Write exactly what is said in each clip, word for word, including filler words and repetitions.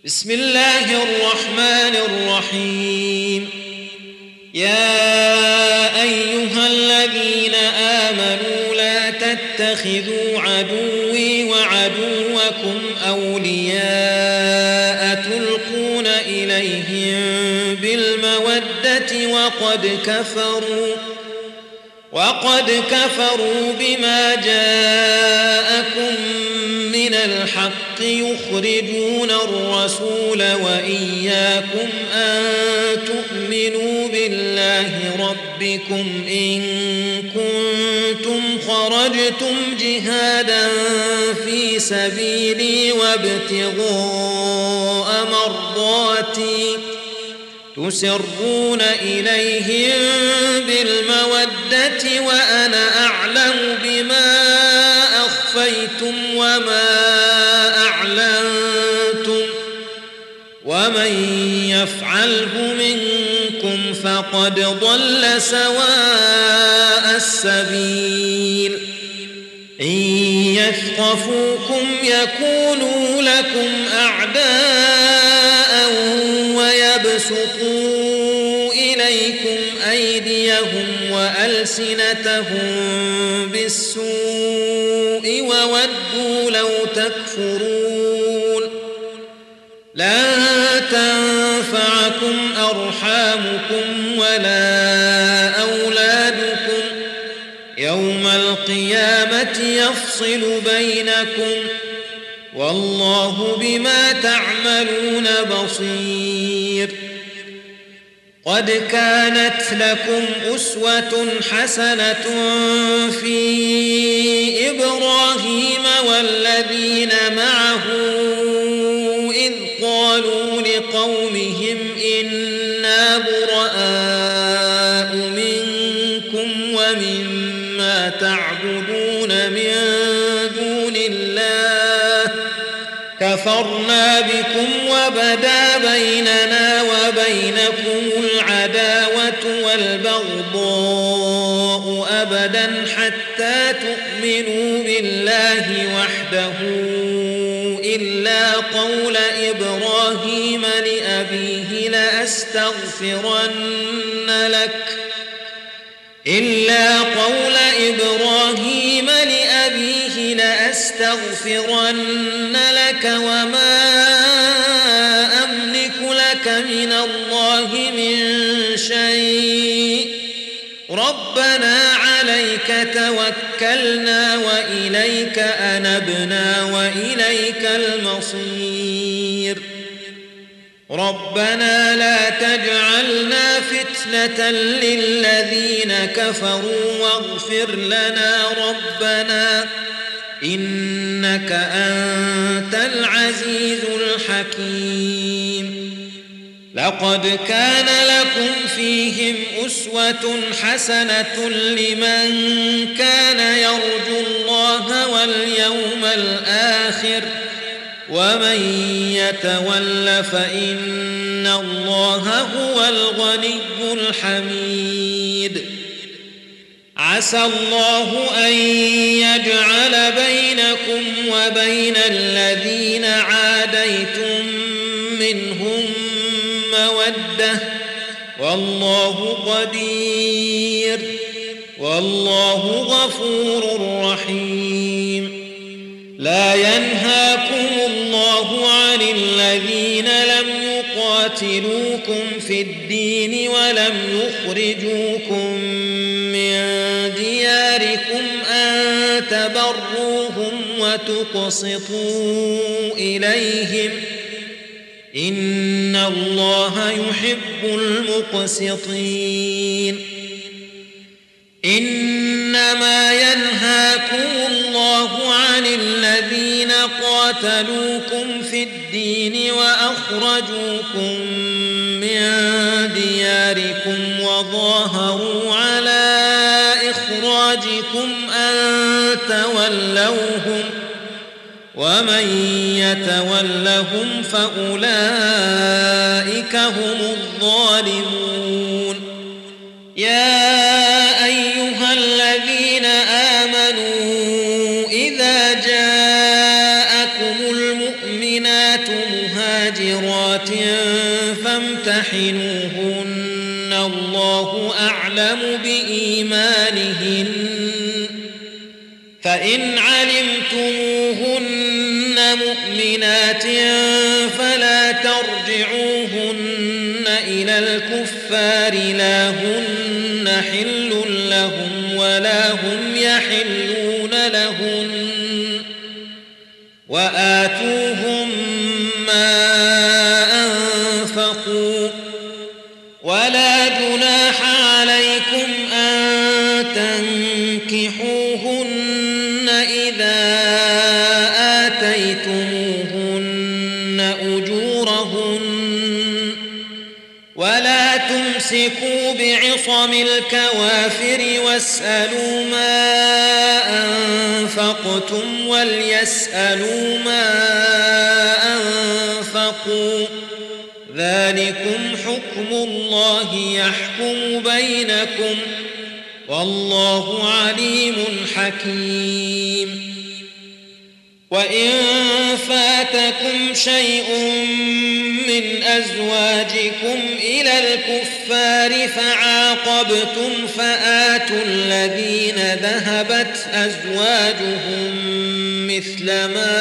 بسم الله الرحمن الرحيم. يا أيها الذين آمنوا لا تتخذوا عدوي وعدوكم أولياء تلقون إليهم بالمودة وقد كفروا وقد كفروا بما جاءكم من الحق يخرجون الرسول وإياكم أن تؤمنوا بالله ربكم إن كنتم خرجتم جهادا في سبيلي وابتغاء مرضاتي تسرون إليهم بالمودة وأنا أعلم بما أخفيتم وما أعلنتم ومن يفعله منكم فقد ضل سواء السبيل. إن يثقفوكم يكونوا لكم أعداء ويبسطوا إليكم أيديهم وألسنتهم بالسوء وودوا لو تكفرون. لن تنفعكم أرحامكم ولا أولادكم يوم القيامة يفصل بينكم والله بما تعملون بصير. قد كانت لكم أسوة حسنة في إبراهيم والذين معه إذ قالوا لقومهم إنا براء منكم ومما تعبدون من دون الله كفرنا بكم وبدا بيننا وبينكم العداوة والبغضاء أبدا حتى تؤمنوا بالله وحده إلا قول إبراهيم لأبيه لأستغفرن لك إلا قول إبراهيم لأبيه لأستغفرن لك وما أملك لك من الله من شيء ربنا عليك توكلنا وإليك أنبنا وإليك المصير. ربنا لا تجعلنا فتنة للذين كفروا واغفر لنا ربنا إنك أنت العزيز الحكيم. لقد كان لكم فيهم أسوة حسنة لمن كان يرجو الله واليوم الآخر ومن يتول فإن الله هو الغني الحميد. عسى الله أن يجعل بينكم وبين الذين عاديتم منهم مودة والله قدير والله غفور رحيم. لا ينهاكم الله عن الذين لم يقاتلوكم في الدين ولم يخرجوكم من دياركم أن تبروهم وتقسطوا إليهم إن الله يحب المقسطين. إنما ينهاكم الله عن الذين قاتلوكم في الدين وأخرجوكم من دياركم وظاهروا على إخراجكم أن تولوهم ومن يتولهم فأولئك هم الظالمون. يا أيها الذين آمنوا إذا جاءكم المؤمنات مهاجرات فامتحنوهن الله أعلم بإيمانهن فإن علمتموهن مؤمنات فلا ترجعوهن إلى الكفار لا هن حل لهم ولا هم يحلون لهن وآتوهم ما أنفقوا ولا جناح عليكم أن تنكحوهن إذا آتيتموهن أجورهن ولا تمسكوا بعصم الكوافر واسألوا ما أنفقتم وليسألوا ما أنفقوا ذلكم حكم الله يحكم بينكم والله عليم حكيم وإن فاتكم شيء من أزواجكم إلى الكفار فعاقبتم فآتوا الذين ذهبت أزواجهم مثل ما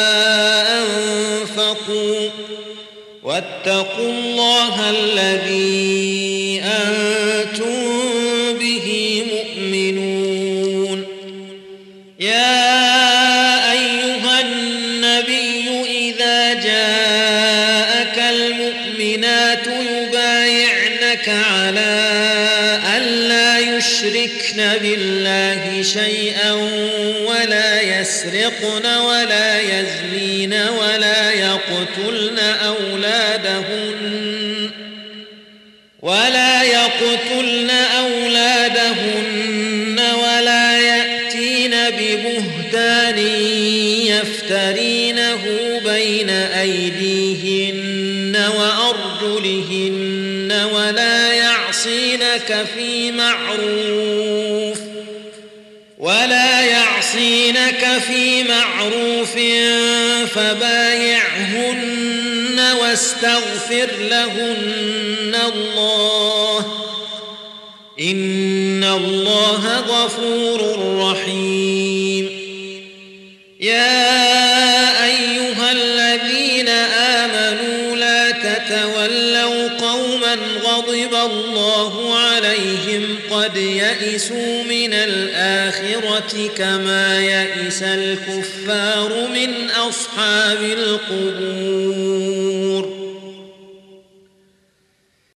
أنفقوا واتقوا الله الذي أنتم به مؤمنون يا أيها النبي إذا جاءك المؤمنات يبايعنك على ألا يشركن بالله شيئا ولا يسرقن ولا يزنين ولا يقتلن أولادهن ولا يقتلن أولادهن ولا يأتين ببهتان يفترينه بين أيديهن وأرجلهن ولا يعصينك في معروف ولا يعصينك في معروف فبايعهن واستغفر لهن الله إن الله غفور رحيم يا أيها الذين آمنوا لا تتولوا قوما غضب الله عليهم قد يئسوا من الآخرة كما يئس الكفار من أصحاب القبور